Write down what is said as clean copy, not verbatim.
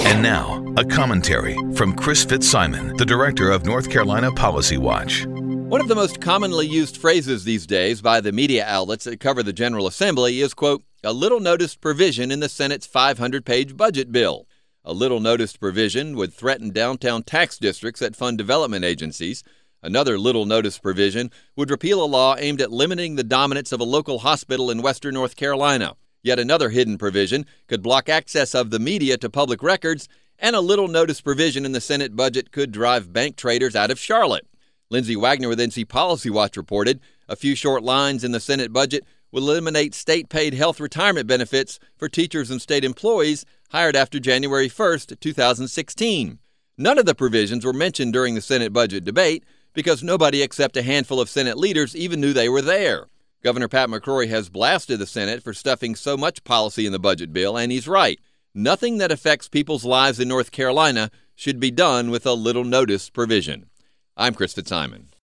And now, a commentary from Chris Fitzsimon, the director of North Carolina Policy Watch. One of the most commonly used phrases these days by the media outlets that cover the General Assembly is, quote, a little noticed provision in the Senate's 500-page budget bill. A little noticed provision would threaten downtown tax districts that fund development agencies. Another little noticed provision would repeal a law aimed at limiting the dominance of a local hospital in western North Carolina. Yet another hidden provision could block access of the media to public records, and a little noticed provision in the Senate budget could drive bank traders out of Charlotte. Lindsay Wagner with NC Policy Watch reported a few short lines in the Senate budget will eliminate state-paid health retirement benefits for teachers and state employees hired after January 1st, 2016. None of the provisions were mentioned during the Senate budget debate because nobody except a handful of Senate leaders even knew they were there. Governor Pat McCrory has blasted the Senate for stuffing so much policy in the budget bill, and he's right. Nothing that affects people's lives in North Carolina should be done with a little notice provision. I'm Chris Fitzsimon.